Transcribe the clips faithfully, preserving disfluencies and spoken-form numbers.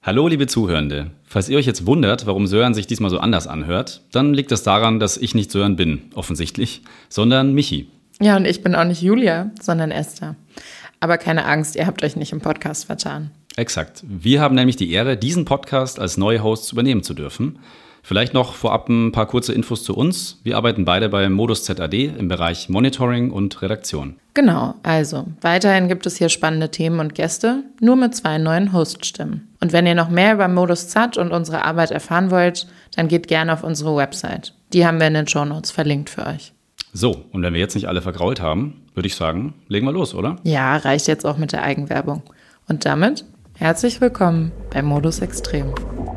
Hallo liebe Zuhörende, falls ihr euch jetzt wundert, warum Sören sich diesmal so anders anhört, dann liegt das daran, dass ich nicht Sören bin, offensichtlich, sondern Michi. Ja, und ich bin auch nicht Julia, sondern Esther. Aber keine Angst, ihr habt euch nicht im Podcast vertan. Exakt. Wir haben nämlich die Ehre, diesen Podcast als neue Hosts übernehmen zu dürfen. Vielleicht noch vorab ein paar kurze Infos zu uns. Wir arbeiten beide bei Modus Z A D im Bereich Monitoring und Redaktion. Genau, also weiterhin gibt es hier spannende Themen und Gäste, nur mit zwei neuen Hoststimmen. Und wenn ihr noch mehr über Modus Z und unsere Arbeit erfahren wollt, dann geht gerne auf unsere Website. Die haben wir in den Shownotes verlinkt für euch. So, und wenn wir jetzt nicht alle vergrault haben, würde ich sagen, legen wir los, oder? Ja, reicht jetzt auch mit der Eigenwerbung. Und damit herzlich willkommen bei Modus Extrem.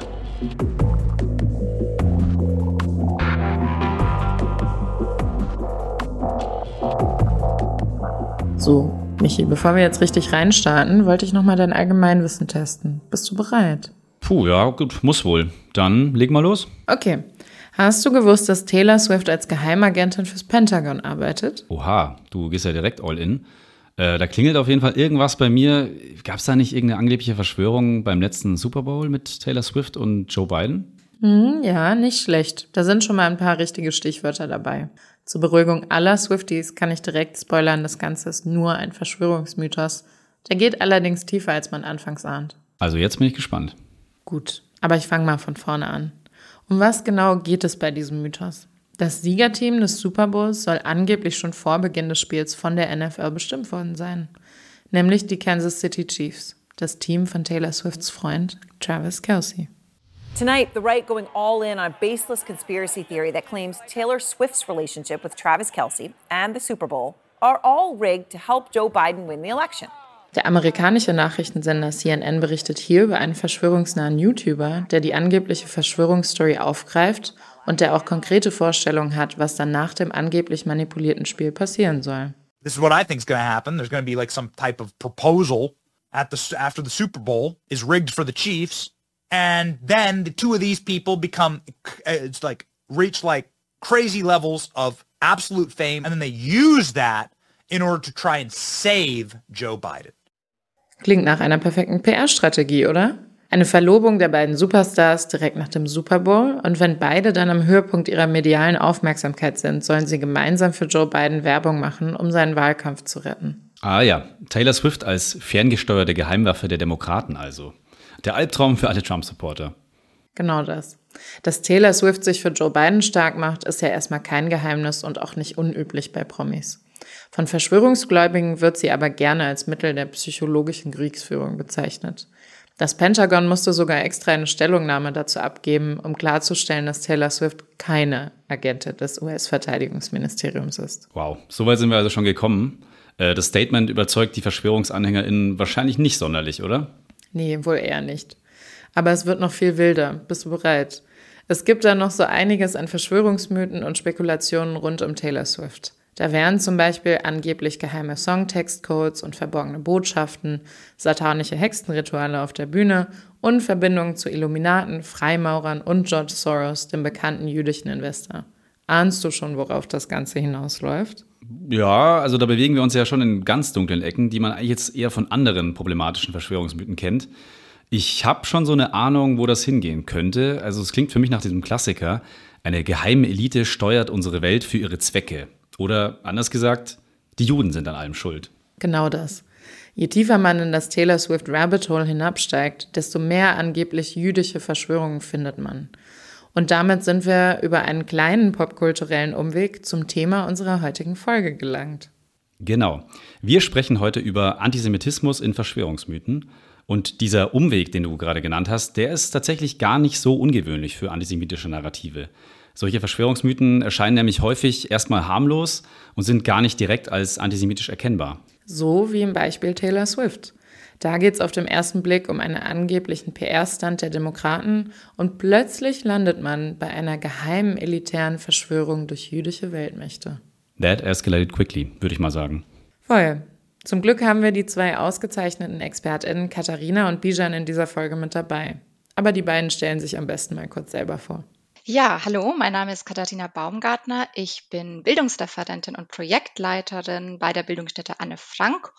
So, Michi, bevor wir jetzt richtig reinstarten, wollte ich nochmal dein Allgemeinwissen testen. Bist du bereit? Puh, ja, gut, muss wohl. Dann legen wir los. Okay. Hast du gewusst, dass Taylor Swift als Geheimagentin fürs Pentagon arbeitet? Oha, du gehst ja direkt all in. Äh, da klingelt auf jeden Fall irgendwas bei mir. Gab es da nicht irgendeine angebliche Verschwörung beim letzten Super Bowl mit Taylor Swift und Joe Biden? Hm, ja, nicht schlecht. Da sind schon mal ein paar richtige Stichwörter dabei. Zur Beruhigung aller Swifties kann ich direkt spoilern, das Ganze ist nur ein Verschwörungsmythos. Der geht allerdings tiefer, als man anfangs ahnt. Also jetzt bin ich gespannt. Gut, aber ich fange mal von vorne an. Um was genau geht es bei diesem Mythos? Das Siegerteam des Super Bowls soll angeblich schon vor Beginn des Spiels von der N F L bestimmt worden sein. Nämlich die Kansas City Chiefs, das Team von Taylor Swifts Freund Travis Kelce. Tonight, the right going all in on a baseless conspiracy theory that claims Taylor Swift's relationship with Travis Kelce and the Super Bowl are all rigged to help Joe Biden win the election. Der amerikanische Nachrichtensender C N N berichtet hier über einen verschwörungsnahen YouTuber, der die angebliche Verschwörungsstory aufgreift und der auch konkrete Vorstellungen hat, was dann nach dem angeblich manipulierten Spiel passieren soll. This is what I think is going to happen. There's going to be like some type of proposal at the after the Super Bowl is rigged for the Chiefs. And then the two of these people become, it's like, reach like crazy levels of absolute fame. And then they use that in order to try and save Joe Biden. Klingt nach einer perfekten P R-Strategie, oder? Eine Verlobung der beiden Superstars direkt nach dem Super Bowl. Und wenn beide dann am Höhepunkt ihrer medialen Aufmerksamkeit sind, sollen sie gemeinsam für Joe Biden Werbung machen, um seinen Wahlkampf zu retten. Ah ja, Taylor Swift als ferngesteuerte Geheimwaffe der Demokraten also. Der Albtraum für alle Trump-Supporter. Genau das. Dass Taylor Swift sich für Joe Biden stark macht, ist ja erstmal kein Geheimnis und auch nicht unüblich bei Promis. Von Verschwörungsgläubigen wird sie aber gerne als Mittel der psychologischen Kriegsführung bezeichnet. Das Pentagon musste sogar extra eine Stellungnahme dazu abgeben, um klarzustellen, dass Taylor Swift keine Agentin des U S-Verteidigungsministeriums ist. Wow, so weit sind wir also schon gekommen. Das Statement überzeugt die VerschwörungsanhängerInnen wahrscheinlich nicht sonderlich, oder? Nee, wohl eher nicht. Aber es wird noch viel wilder. Bist du bereit? Es gibt da noch so einiges an Verschwörungsmythen und Spekulationen rund um Taylor Swift. Da wären zum Beispiel angeblich geheime Songtextcodes und verborgene Botschaften, satanische Hexenrituale auf der Bühne und Verbindungen zu Illuminaten, Freimaurern und George Soros, dem bekannten jüdischen Investor. Ahnst du schon, worauf das Ganze hinausläuft? Ja, also da bewegen wir uns ja schon in ganz dunklen Ecken, die man eigentlich jetzt eher von anderen problematischen Verschwörungsmythen kennt. Ich habe schon so eine Ahnung, wo das hingehen könnte. Also es klingt für mich nach diesem Klassiker, eine geheime Elite steuert unsere Welt für ihre Zwecke. Oder anders gesagt, die Juden sind an allem schuld. Genau das. Je tiefer man in das Taylor Swift Rabbit Hole hinabsteigt, desto mehr angeblich jüdische Verschwörungen findet man. Und damit sind wir über einen kleinen popkulturellen Umweg zum Thema unserer heutigen Folge gelangt. Genau. Wir sprechen heute über Antisemitismus in Verschwörungsmythen. Und dieser Umweg, den du gerade genannt hast, der ist tatsächlich gar nicht so ungewöhnlich für antisemitische Narrative. Solche Verschwörungsmythen erscheinen nämlich häufig erstmal harmlos und sind gar nicht direkt als antisemitisch erkennbar. So wie im Beispiel Taylor Swift. Da geht es auf den ersten Blick um einen angeblichen P R-Stunt der Demokraten und plötzlich landet man bei einer geheimen elitären Verschwörung durch jüdische Weltmächte. That escalated quickly, würde ich mal sagen. Voll. Zum Glück haben wir die zwei ausgezeichneten ExpertInnen Katharina und Bijan in dieser Folge mit dabei. Aber die beiden stellen sich am besten mal kurz selber vor. Ja, hallo, mein Name ist Katharina Baumgartner. Ich bin Bildungsreferentin und Projektleiterin bei der Bildungsstätte Anne Frank.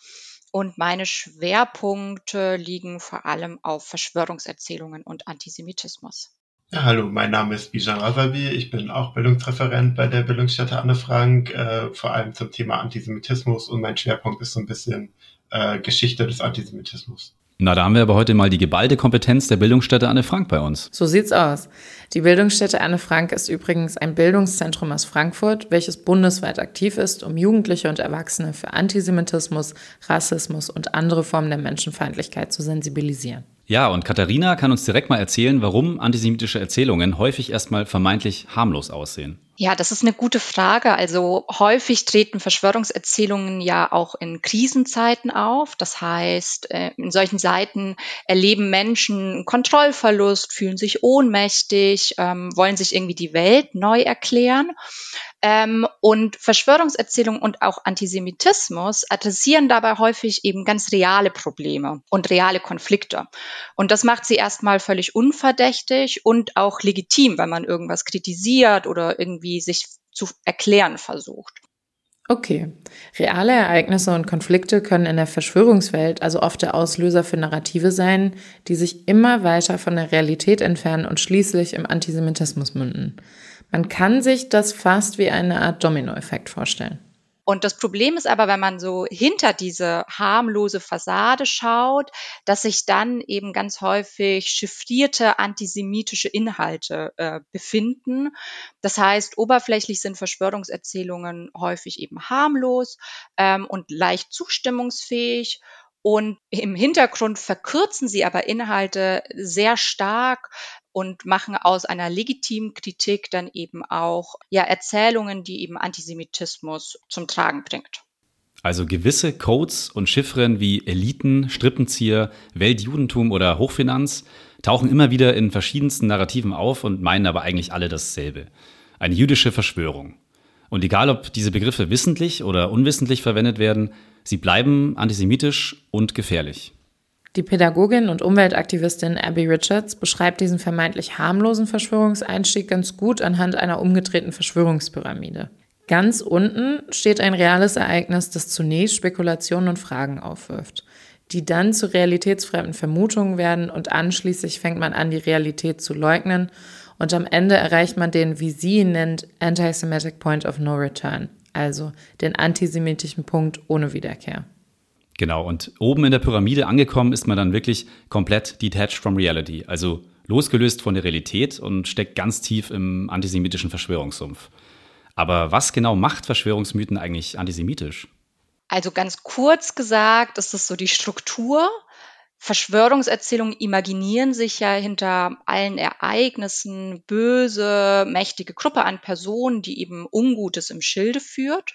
Und meine Schwerpunkte liegen vor allem auf Verschwörungserzählungen und Antisemitismus. Ja, hallo, mein Name ist Bijan Razavi. Ich bin auch Bildungsreferent bei der Bildungsstätte Anne Frank, äh, vor allem zum Thema Antisemitismus, und mein Schwerpunkt ist so ein bisschen äh, Geschichte des Antisemitismus. Na, da haben wir aber heute mal die geballte Kompetenz der Bildungsstätte Anne Frank bei uns. So sieht's aus. Die Bildungsstätte Anne Frank ist übrigens ein Bildungszentrum aus Frankfurt, welches bundesweit aktiv ist, um Jugendliche und Erwachsene für Antisemitismus, Rassismus und andere Formen der Menschenfeindlichkeit zu sensibilisieren. Ja, und Katharina kann uns direkt mal erzählen, warum antisemitische Erzählungen häufig erstmal vermeintlich harmlos aussehen. Ja, das ist eine gute Frage. Also häufig treten Verschwörungserzählungen ja auch in Krisenzeiten auf. Das heißt, in solchen Zeiten erleben Menschen Kontrollverlust, fühlen sich ohnmächtig, ähm, wollen sich irgendwie die Welt neu erklären. Ähm, und Verschwörungserzählungen und auch Antisemitismus adressieren dabei häufig eben ganz reale Probleme und reale Konflikte. Und das macht sie erstmal völlig unverdächtig und auch legitim, wenn man irgendwas kritisiert oder irgendwie sich zu erklären versucht. Okay, reale Ereignisse und Konflikte können in der Verschwörungswelt also oft der Auslöser für Narrative sein, die sich immer weiter von der Realität entfernen und schließlich im Antisemitismus münden. Man kann sich das fast wie eine Art Dominoeffekt vorstellen. Und das Problem ist aber, wenn man so hinter diese harmlose Fassade schaut, dass sich dann eben ganz häufig chiffrierte antisemitische Inhalte äh, befinden. Das heißt, oberflächlich sind Verschwörungserzählungen häufig eben harmlos ähm, und leicht zustimmungsfähig. Und im Hintergrund verkürzen sie aber Inhalte sehr stark und machen aus einer legitimen Kritik dann eben auch ja Erzählungen, die eben Antisemitismus zum Tragen bringt. Also gewisse Codes und Chiffren wie Eliten, Strippenzieher, Weltjudentum oder Hochfinanz tauchen immer wieder in verschiedensten Narrativen auf und meinen aber eigentlich alle dasselbe. Eine jüdische Verschwörung. Und egal, ob diese Begriffe wissentlich oder unwissentlich verwendet werden, sie bleiben antisemitisch und gefährlich. Die Pädagogin und Umweltaktivistin Abby Richards beschreibt diesen vermeintlich harmlosen Verschwörungseinstieg ganz gut anhand einer umgedrehten Verschwörungspyramide. Ganz unten steht ein reales Ereignis, das zunächst Spekulationen und Fragen aufwirft, die dann zu realitätsfremden Vermutungen werden, und anschließend fängt man an, die Realität zu leugnen, und am Ende erreicht man den, wie sie ihn nennt, Anti-Semitic Point of No Return, also den antisemitischen Punkt ohne Wiederkehr. Genau, und oben in der Pyramide angekommen ist man dann wirklich komplett detached from reality, also losgelöst von der Realität und steckt ganz tief im antisemitischen Verschwörungssumpf. Aber was genau macht Verschwörungsmythen eigentlich antisemitisch? Also ganz kurz gesagt, ist es so die Struktur. Verschwörungserzählungen imaginieren sich ja hinter allen Ereignissen böse, mächtige Gruppe an Personen, die eben Ungutes im Schilde führt.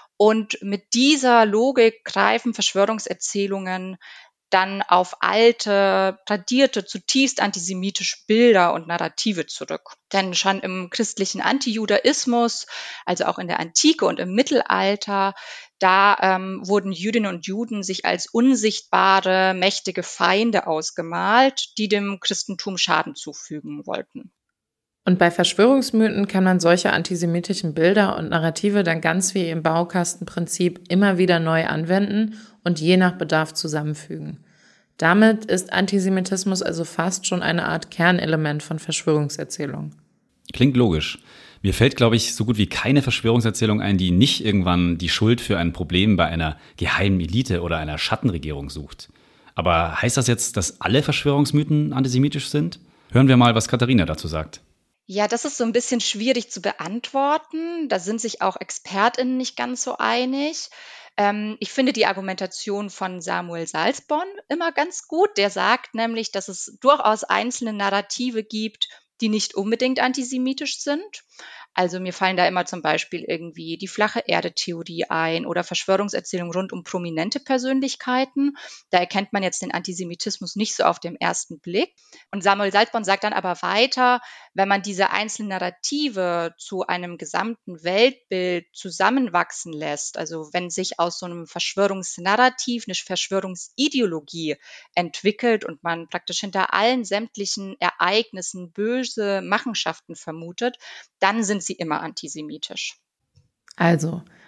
Und mit dieser Logik greifen Verschwörungserzählungen dann auf alte, tradierte, zutiefst antisemitische Bilder und Narrative zurück. Denn schon im christlichen Antijudaismus, also auch in der Antike und im Mittelalter, da ähm, wurden Jüdinnen und Juden sich als unsichtbare, mächtige Feinde ausgemalt, die dem Christentum Schaden zufügen wollten. Und bei Verschwörungsmythen kann man solche antisemitischen Bilder und Narrative dann ganz wie im Baukastenprinzip immer wieder neu anwenden und je nach Bedarf zusammenfügen. Damit ist Antisemitismus also fast schon eine Art Kernelement von Verschwörungserzählungen. Klingt logisch. Mir fällt, glaube ich, so gut wie keine Verschwörungserzählung ein, die nicht irgendwann die Schuld für ein Problem bei einer geheimen Elite oder einer Schattenregierung sucht. Aber heißt das jetzt, dass alle Verschwörungsmythen antisemitisch sind? Hören wir mal, was Katharina dazu sagt. Ja, das ist so ein bisschen schwierig zu beantworten. Da sind sich auch ExpertInnen nicht ganz so einig. Ähm, ich finde die Argumentation von Samuel Salzborn immer ganz gut. Der sagt nämlich, dass es durchaus einzelne Narrative gibt, die nicht unbedingt antisemitisch sind. Also mir fallen da immer zum Beispiel irgendwie die flache Erde-Theorie ein oder Verschwörungserzählungen rund um prominente Persönlichkeiten. Da erkennt man jetzt den Antisemitismus nicht so auf den ersten Blick. Und Samuel Salzborn sagt dann aber weiter, wenn man diese einzelnen Narrative zu einem gesamten Weltbild zusammenwachsen lässt, also wenn sich aus so einem Verschwörungsnarrativ eine Verschwörungsideologie entwickelt und man praktisch hinter allen sämtlichen Ereignissen böse Machenschaften vermutet, dann sind sie immer antisemitisch. Also,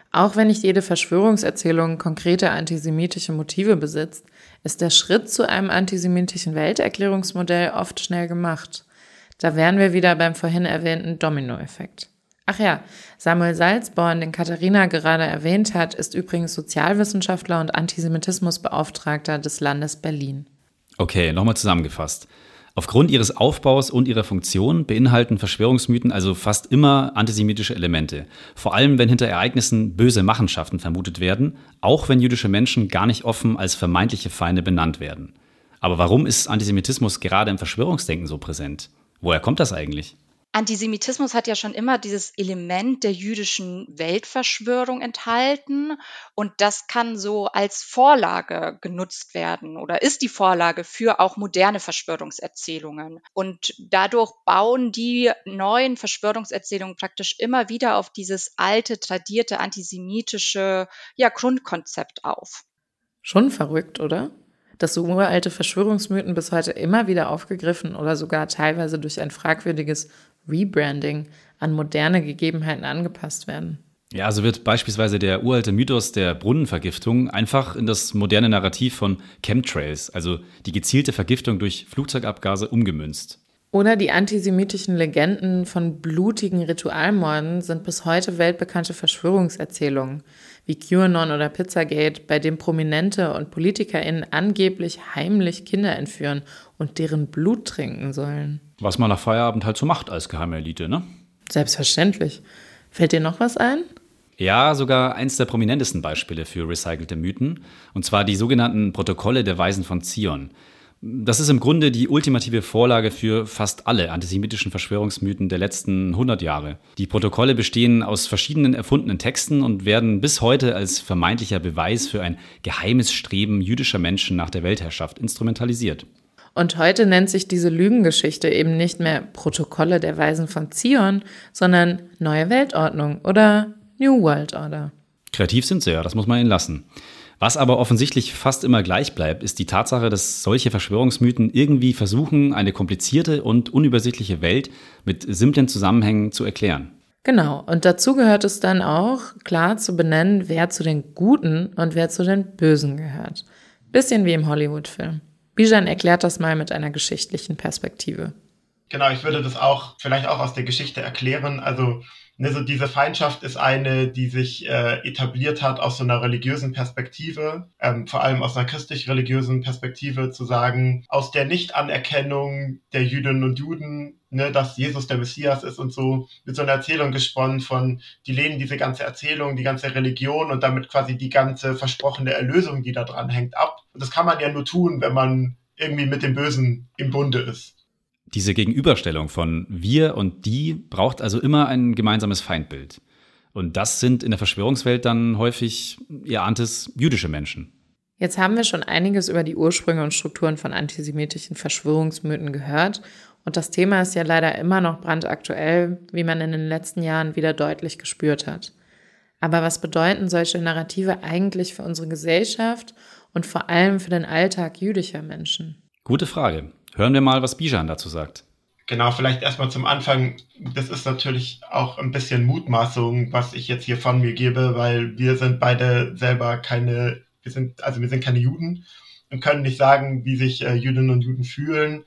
Auch wenn nicht jede Verschwörungserzählung konkrete antisemitische Motive besitzt, ist der Schritt zu einem antisemitischen Welterklärungsmodell oft schnell gemacht. Da wären wir wieder beim vorhin erwähnten Dominoeffekt. Ach ja, Samuel Salzborn, den Katharina gerade erwähnt hat, ist übrigens Sozialwissenschaftler und Antisemitismusbeauftragter des Landes Berlin. Okay, nochmal zusammengefasst. Aufgrund ihres Aufbaus und ihrer Funktion beinhalten Verschwörungsmythen also fast immer antisemitische Elemente. Vor allem, wenn hinter Ereignissen böse Machenschaften vermutet werden, auch wenn jüdische Menschen gar nicht offen als vermeintliche Feinde benannt werden. Aber warum ist Antisemitismus gerade im Verschwörungsdenken so präsent? Woher kommt das eigentlich? Antisemitismus hat ja schon immer dieses Element der jüdischen Weltverschwörung enthalten und das kann so als Vorlage genutzt werden oder ist die Vorlage für auch moderne Verschwörungserzählungen. Und dadurch bauen die neuen Verschwörungserzählungen praktisch immer wieder auf dieses alte, tradierte antisemitische ja, Grundkonzept auf. Schon verrückt, oder? Dass so uralte Verschwörungsmythen bis heute immer wieder aufgegriffen oder sogar teilweise durch ein fragwürdiges Rebranding an moderne Gegebenheiten angepasst werden. Ja, so wird beispielsweise der uralte Mythos der Brunnenvergiftung einfach in das moderne Narrativ von Chemtrails, also die gezielte Vergiftung durch Flugzeugabgase, umgemünzt. Oder die antisemitischen Legenden von blutigen Ritualmorden sind bis heute weltbekannte Verschwörungserzählungen, wie QAnon oder Pizzagate, bei dem Prominente und PolitikerInnen angeblich heimlich Kinder entführen und deren Blut trinken sollen. Was man nach Feierabend halt so macht als geheime Elite, ne? Selbstverständlich. Fällt dir noch was ein? Ja, sogar eins der prominentesten Beispiele für recycelte Mythen, und zwar die sogenannten Protokolle der Weisen von Zion. Das ist im Grunde die ultimative Vorlage für fast alle antisemitischen Verschwörungsmythen der letzten hundert Jahre. Die Protokolle bestehen aus verschiedenen erfundenen Texten und werden bis heute als vermeintlicher Beweis für ein geheimes Streben jüdischer Menschen nach der Weltherrschaft instrumentalisiert. Und heute nennt sich diese Lügengeschichte eben nicht mehr Protokolle der Weisen von Zion, sondern Neue Weltordnung oder New World Order. Kreativ sind sie ja, das muss man ihnen lassen. Was aber offensichtlich fast immer gleich bleibt, ist die Tatsache, dass solche Verschwörungsmythen irgendwie versuchen, eine komplizierte und unübersichtliche Welt mit simplen Zusammenhängen zu erklären. Genau, und dazu gehört es dann auch, klar zu benennen, wer zu den Guten und wer zu den Bösen gehört. Bisschen wie im Hollywood-Film. Bijan erklärt das mal mit einer geschichtlichen Perspektive. Genau, ich würde das auch vielleicht auch aus der Geschichte erklären. Also ne, so diese Feindschaft ist eine, die sich äh, etabliert hat aus so einer religiösen Perspektive, ähm, vor allem aus einer christlich-religiösen Perspektive, zu sagen, aus der Nichtanerkennung der Jüdinnen und Juden, ne, dass Jesus der Messias ist und so, mit so einer Erzählung gesponnen von, die lehnen diese ganze Erzählung, die ganze Religion und damit quasi die ganze versprochene Erlösung, die da dran hängt, ab. Und das kann man ja nur tun, wenn man irgendwie mit dem Bösen im Bunde ist. Diese Gegenüberstellung von wir und die braucht also immer ein gemeinsames Feindbild. Und das sind in der Verschwörungswelt dann häufig, ihr ahnt es, jüdische Menschen. Jetzt haben wir schon einiges über die Ursprünge und Strukturen von antisemitischen Verschwörungsmythen gehört. Und das Thema ist ja leider immer noch brandaktuell, wie man in den letzten Jahren wieder deutlich gespürt hat. Aber was bedeuten solche Narrative eigentlich für unsere Gesellschaft und vor allem für den Alltag jüdischer Menschen? Gute Frage. Hören wir mal, was Bijan dazu sagt. Genau, vielleicht erstmal zum Anfang. Das ist natürlich auch ein bisschen Mutmaßung, was ich jetzt hier von mir gebe, weil wir sind beide selber keine, wir sind, also wir sind keine Juden und können nicht sagen, wie sich äh, Jüdinnen und Juden fühlen.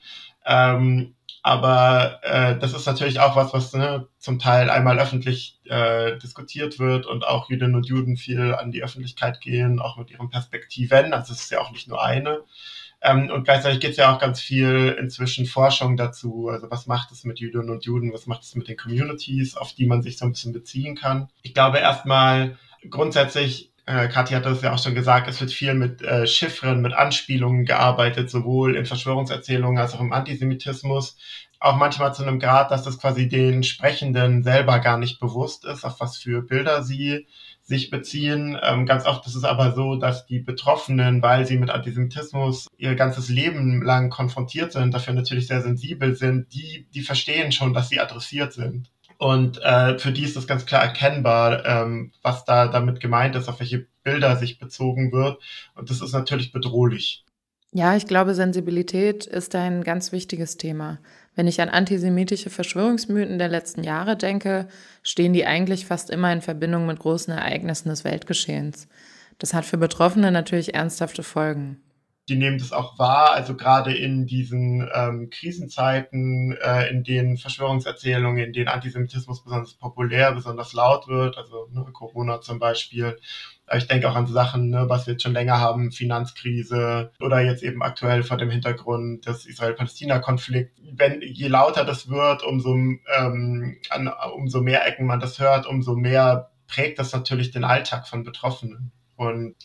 Ähm, aber äh, das ist natürlich auch was, was ne, zum Teil einmal öffentlich äh, diskutiert wird und auch Jüdinnen und Juden viel an die Öffentlichkeit gehen, auch mit ihren Perspektiven. Also es ist ja auch nicht nur eine. Ähm, und gleichzeitig geht es ja auch ganz viel inzwischen Forschung dazu. Also was macht es mit Jüdinnen und Juden, was macht es mit den Communities, auf die man sich so ein bisschen beziehen kann. Ich glaube erstmal grundsätzlich, äh, Kathi hat das ja auch schon gesagt, es wird viel mit äh, Chiffren, mit Anspielungen gearbeitet, sowohl in Verschwörungserzählungen als auch im Antisemitismus. Auch manchmal zu einem Grad, dass das quasi den Sprechenden selber gar nicht bewusst ist, auf was für Bilder sie sich beziehen. Ähm, ganz oft ist es aber so, dass die Betroffenen, weil sie mit Antisemitismus ihr ganzes Leben lang konfrontiert sind, dafür natürlich sehr sensibel sind, die, die verstehen schon, dass sie adressiert sind. Und äh, für die ist es ganz klar erkennbar, ähm, was da damit gemeint ist, auf welche Bilder sich bezogen wird. Und das ist natürlich bedrohlich. Ja, ich glaube, Sensibilität ist ein ganz wichtiges Thema. Wenn ich an antisemitische Verschwörungsmythen der letzten Jahre denke, stehen die eigentlich fast immer in Verbindung mit großen Ereignissen des Weltgeschehens. Das hat für Betroffene natürlich ernsthafte Folgen. Die nehmen das auch wahr, also gerade in diesen ähm, Krisenzeiten, äh, in denen Verschwörungserzählungen, in denen Antisemitismus besonders populär, besonders laut wird, also ne, Corona zum Beispiel. Aber ich denke auch an Sachen, ne, was wir jetzt schon länger haben, Finanzkrise oder jetzt eben aktuell vor dem Hintergrund des Israel-Palästina-Konflikts. Wenn je lauter das wird, umso, ähm, an, umso mehr Ecken man das hört, umso mehr prägt das natürlich den Alltag von Betroffenen. Und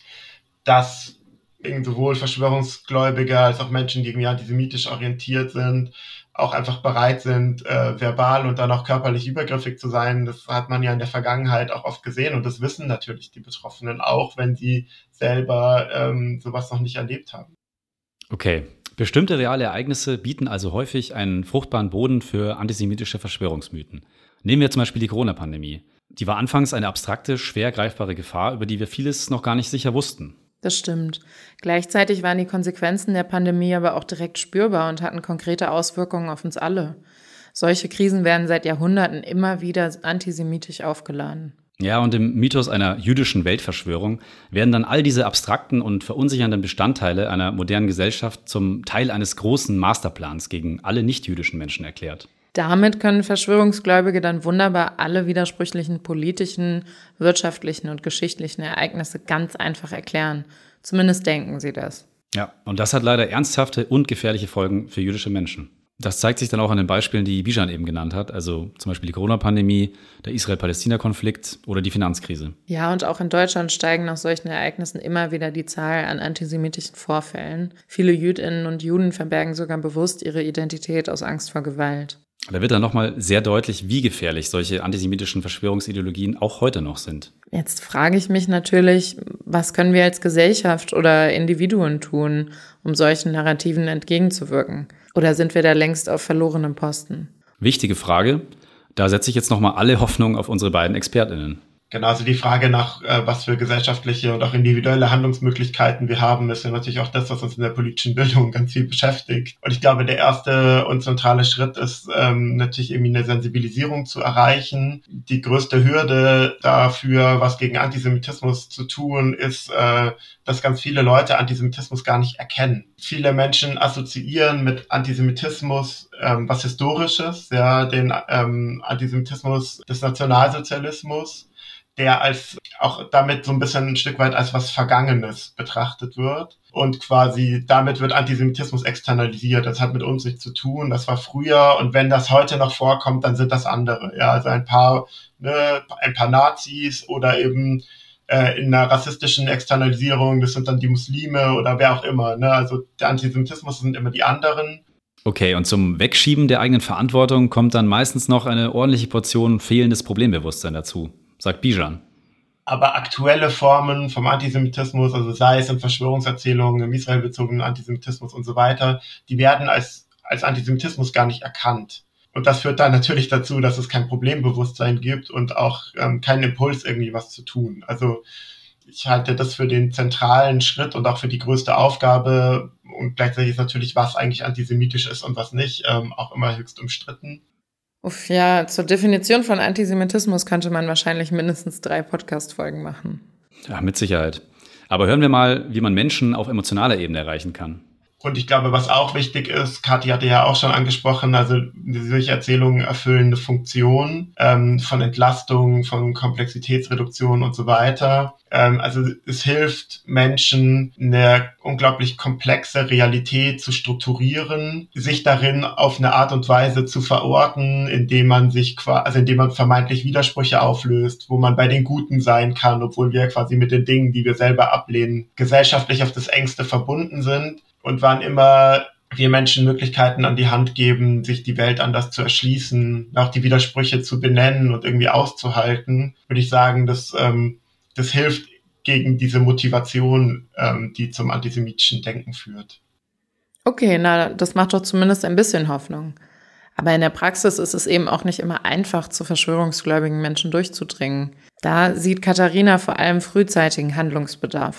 das sowohl Verschwörungsgläubige als auch Menschen, die irgendwie antisemitisch orientiert sind, auch einfach bereit sind, äh, verbal und dann auch körperlich übergriffig zu sein. Das hat man ja in der Vergangenheit auch oft gesehen und das wissen natürlich die Betroffenen auch, wenn sie selber ähm, sowas noch nicht erlebt haben. Okay, bestimmte reale Ereignisse bieten also häufig einen fruchtbaren Boden für antisemitische Verschwörungsmythen. Nehmen wir zum Beispiel die Corona-Pandemie. Die war anfangs eine abstrakte, schwer greifbare Gefahr, über die wir vieles noch gar nicht sicher wussten. Das stimmt. Gleichzeitig waren die Konsequenzen der Pandemie aber auch direkt spürbar und hatten konkrete Auswirkungen auf uns alle. Solche Krisen werden seit Jahrhunderten immer wieder antisemitisch aufgeladen. Ja, und im Mythos einer jüdischen Weltverschwörung werden dann all diese abstrakten und verunsichernden Bestandteile einer modernen Gesellschaft zum Teil eines großen Masterplans gegen alle nicht-jüdischen Menschen erklärt. Damit können Verschwörungsgläubige dann wunderbar alle widersprüchlichen politischen, wirtschaftlichen und geschichtlichen Ereignisse ganz einfach erklären. Zumindest denken sie das. Ja, und das hat leider ernsthafte und gefährliche Folgen für jüdische Menschen. Das zeigt sich dann auch an den Beispielen, die Bijan eben genannt hat, also zum Beispiel die Corona-Pandemie, der Israel-Palästina-Konflikt oder die Finanzkrise. Ja, und auch in Deutschland steigen nach solchen Ereignissen immer wieder die Zahl an antisemitischen Vorfällen. Viele Jüdinnen und Juden verbergen sogar bewusst ihre Identität aus Angst vor Gewalt. Da wird dann nochmal sehr deutlich, wie gefährlich solche antisemitischen Verschwörungsideologien auch heute noch sind. Jetzt frage ich mich natürlich, was können wir als Gesellschaft oder Individuen tun, um solchen Narrativen entgegenzuwirken? Oder sind wir da längst auf verlorenem Posten? Wichtige Frage. Da setze ich jetzt nochmal alle Hoffnung auf unsere beiden ExpertInnen. Genau, also die Frage nach, äh, was für gesellschaftliche und auch individuelle Handlungsmöglichkeiten wir haben, ist ja natürlich auch das, was uns in der politischen Bildung ganz viel beschäftigt. Und ich glaube, der erste und zentrale Schritt ist ähm, natürlich irgendwie eine Sensibilisierung zu erreichen. Die größte Hürde dafür, was gegen Antisemitismus zu tun, ist, äh, dass ganz viele Leute Antisemitismus gar nicht erkennen. Viele Menschen assoziieren mit Antisemitismus ähm, was Historisches, ja, den ähm, Antisemitismus des Nationalsozialismus, der als auch damit so ein bisschen ein Stück weit als was Vergangenes betrachtet wird. Und quasi damit wird Antisemitismus externalisiert. Das hat mit uns nichts zu tun. Das war früher. Und wenn das heute noch vorkommt, dann sind das andere. Ja, also ein paar, ne, ein paar Nazis oder eben äh, in einer rassistischen Externalisierung, das sind dann die Muslime oder wer auch immer. Ne? Also der Antisemitismus sind immer die anderen. Okay, und zum Wegschieben der eigenen Verantwortung kommt dann meistens noch eine ordentliche Portion fehlendes Problembewusstsein dazu, sagt Bijan. Aber aktuelle Formen vom Antisemitismus, also sei es in Verschwörungserzählungen, im israelbezogenen Antisemitismus und so weiter, die werden als, als Antisemitismus gar nicht erkannt. Und das führt dann natürlich dazu, dass es kein Problembewusstsein gibt und auch ähm, keinen Impuls, irgendwie was zu tun. Also ich halte das für den zentralen Schritt und auch für die größte Aufgabe. Und gleichzeitig ist natürlich, was eigentlich antisemitisch ist und was nicht, ähm, auch immer höchst umstritten. Uff, ja, zur Definition von Antisemitismus könnte man wahrscheinlich mindestens drei Podcast-Folgen machen. Ja, mit Sicherheit. Aber hören wir mal, wie man Menschen auf emotionaler Ebene erreichen kann. Und ich glaube, was auch wichtig ist, Kathi hatte ja auch schon angesprochen, also solche Erzählungen erfüllen eine Funktion ähm, von Entlastung, von Komplexitätsreduktion und so weiter. Ähm, also es hilft Menschen, eine unglaublich komplexe Realität zu strukturieren, sich darin auf eine Art und Weise zu verorten, indem man sich quasi, also indem man vermeintlich Widersprüche auflöst, wo man bei den Guten sein kann, obwohl wir quasi mit den Dingen, die wir selber ablehnen, gesellschaftlich auf das Engste verbunden sind. Und wann immer wir Menschen Möglichkeiten an die Hand geben, sich die Welt anders zu erschließen, auch die Widersprüche zu benennen und irgendwie auszuhalten, würde ich sagen, dass ähm, das hilft gegen diese Motivation, ähm, die zum antisemitischen Denken führt. Okay, na, das macht doch zumindest ein bisschen Hoffnung. Aber in der Praxis ist es eben auch nicht immer einfach, zu verschwörungsgläubigen Menschen durchzudringen. Da sieht Katharina vor allem frühzeitigen Handlungsbedarf.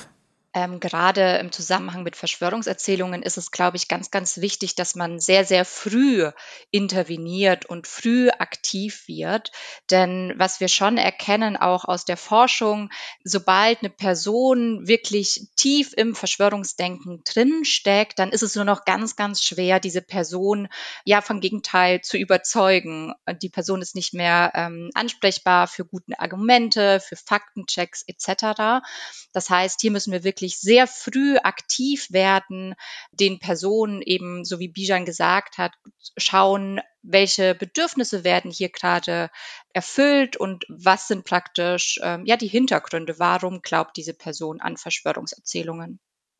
Ähm, gerade im Zusammenhang mit Verschwörungserzählungen ist es, glaube ich, ganz, ganz wichtig, dass man sehr, sehr früh interveniert und früh aktiv wird. Denn was wir schon erkennen, auch aus der Forschung, sobald eine Person wirklich tief im Verschwörungsdenken drin steckt, dann ist es nur noch ganz, ganz schwer, diese Person ja vom Gegenteil zu überzeugen. Die Person ist nicht mehr ähm, ansprechbar für gute Argumente, für Faktenchecks et cetera. Das heißt, hier müssen wir wirklich sehr früh aktiv werden, den Personen eben, so wie Bijan gesagt hat, schauen, welche Bedürfnisse werden hier gerade erfüllt und was sind praktisch ähm, ja die Hintergründe, warum glaubt diese Person an Verschwörungserzählungen.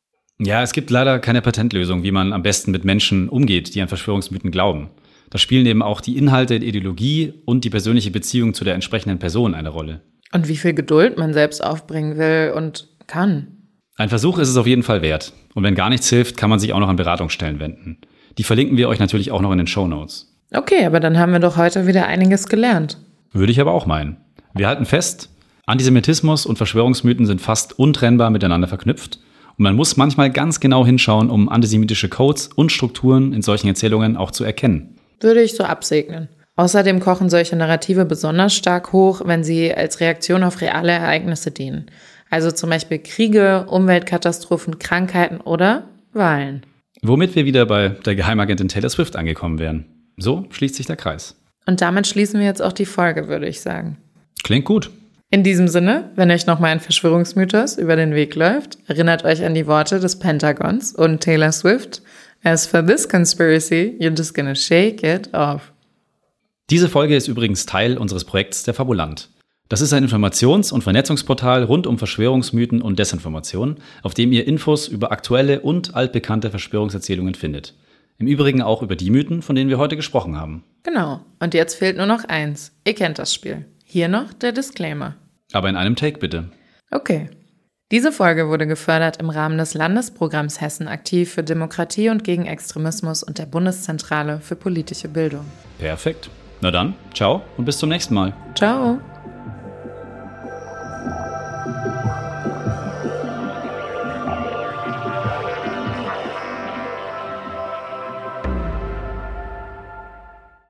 Ja, es gibt leider keine Patentlösung, wie man am besten mit Menschen umgeht, die an Verschwörungsmythen glauben. Da spielen eben auch die Inhalte, die Ideologie und die persönliche Beziehung zu der entsprechenden Person eine Rolle. Und wie viel Geduld man selbst aufbringen will und kann. Ein Versuch ist es auf jeden Fall wert. Und wenn gar nichts hilft, kann man sich auch noch an Beratungsstellen wenden. Die verlinken wir euch natürlich auch noch in den Shownotes. Okay, aber dann haben wir doch heute wieder einiges gelernt. Würde ich aber auch meinen. Wir halten fest, Antisemitismus und Verschwörungsmythen sind fast untrennbar miteinander verknüpft. Und man muss manchmal ganz genau hinschauen, um antisemitische Codes und Strukturen in solchen Erzählungen auch zu erkennen. Würde ich so absegnen. Außerdem kochen solche Narrative besonders stark hoch, wenn sie als Reaktion auf reale Ereignisse dienen. Also zum Beispiel Kriege, Umweltkatastrophen, Krankheiten oder Wahlen. Womit wir wieder bei der Geheimagentin Taylor Swift angekommen wären. So schließt sich der Kreis. Und damit schließen wir jetzt auch die Folge, würde ich sagen. Klingt gut. In diesem Sinne, wenn euch nochmal ein Verschwörungsmythos über den Weg läuft, erinnert euch an die Worte des Pentagons und Taylor Swift. As for this conspiracy, you're just gonna shake it off. Diese Folge ist übrigens Teil unseres Projekts Der Fabulant. Das ist ein Informations- und Vernetzungsportal rund um Verschwörungsmythen und Desinformation, auf dem ihr Infos über aktuelle und altbekannte Verschwörungserzählungen findet. Im Übrigen auch über die Mythen, von denen wir heute gesprochen haben. Genau. Und jetzt fehlt nur noch eins. Ihr kennt das Spiel. Hier noch der Disclaimer. Aber in einem Take bitte. Okay. Diese Folge wurde gefördert im Rahmen des Landesprogramms Hessen aktiv für Demokratie und gegen Extremismus und der Bundeszentrale für politische Bildung. Perfekt. Na dann, ciao und bis zum nächsten Mal. Ciao.